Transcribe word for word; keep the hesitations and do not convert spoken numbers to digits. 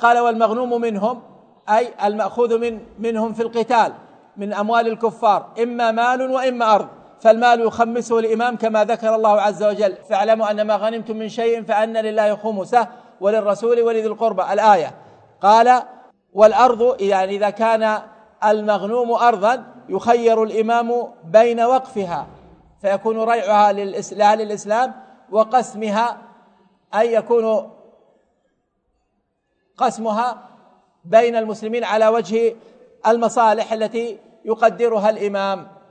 قال والمغنوم منهم أي المأخوذ من منهم في القتال من أموال الكفار إما مال وإما أرض، فالمال يخمسه الإمام كما ذكر الله عز وجل فاعلموا أن ما غنمتم من شيء فأن لله خمسه وللرسول ولذي القربى الآية. قال والأرض يعني إذا كان المغنوم أرضا يخير الإمام بين وقفها فيكون ريعها لأهل الإسلام وقسمها أي يكون قسمها بين المسلمين على وجه المصالح التي يقدرها الإمام.